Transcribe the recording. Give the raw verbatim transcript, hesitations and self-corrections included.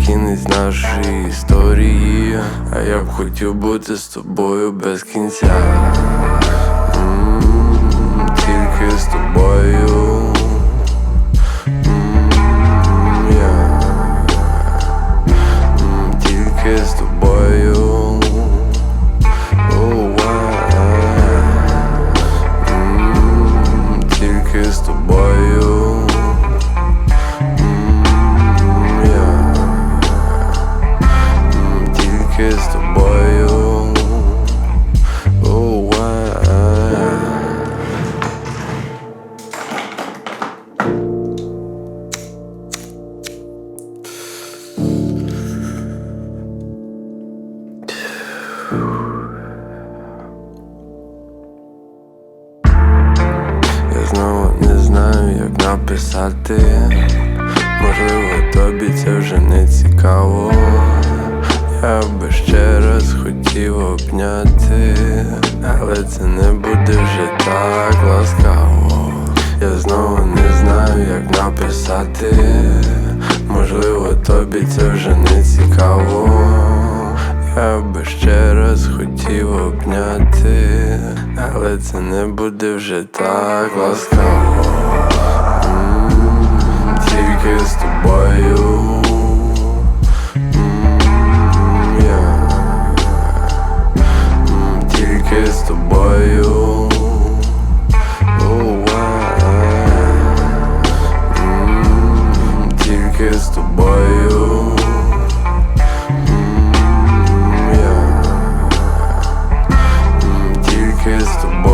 кінець нашої історії, а я б хотів бути з тобою без кінця. М-м, Тільки з тобою. М-м, я. М, Тільки з тобою. Оу, а. М, Тільки з тобою. З тобою. Oh, я знову не знаю, як написати. Можливо, тобі це вже не цікаво. Я би ще раз хотів обняти, але це не буде вже так ласкаво. Я знову не знаю, як написати. Можливо, тобі це вже не цікаво. Я би ще раз хотів обняти, але це не буде вже так ласкаво. М-м, Тільки з тобою. Тільки з тобою. Оу, а. М, Тільки з тобою. М, я. М, Тільки з тобою.